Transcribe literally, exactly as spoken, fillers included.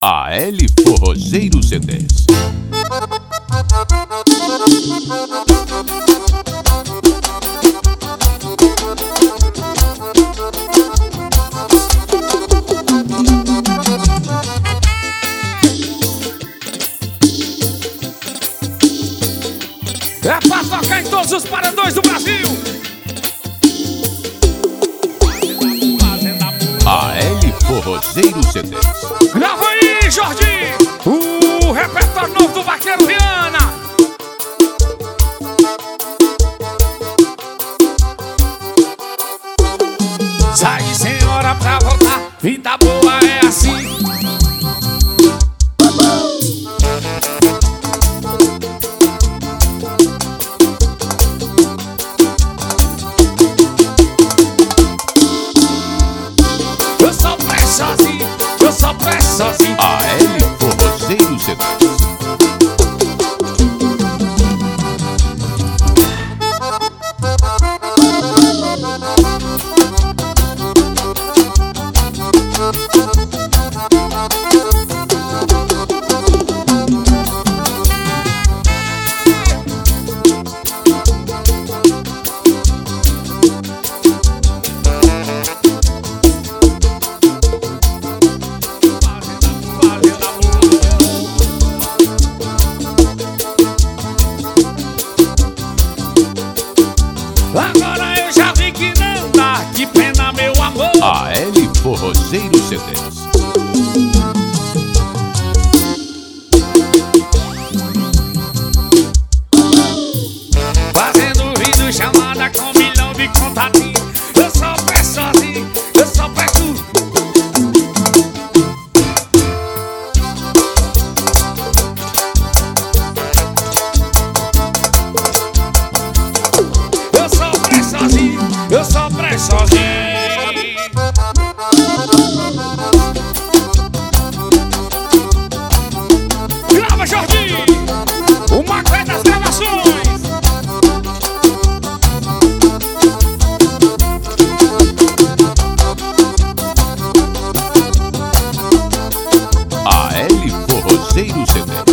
A L Forrozeiro C Ds. É pra tocar em todos os paredões do Brasil. A L Forrozeiro C Ds. Grava aí, Jorginho, o repertório novo do Vaqueiro Viana. Sai sem hora pra voltar, vida boa é assim. Eu só presto sozinho, eu só presto sozinho. A L Forrozeiro C Ds. Agora eu já vi que não dá, que pena, meu amor. A L Forrozeiro C Ds. Fazendo vídeo chamada com um milhão de contatinhos. Eu só peço sozinho, eu só peço. Eu só presto sozinho, eu só presto sozinho. Grava, Jorginho, o Macoé das gravações. A L Forrozeiro C Ds.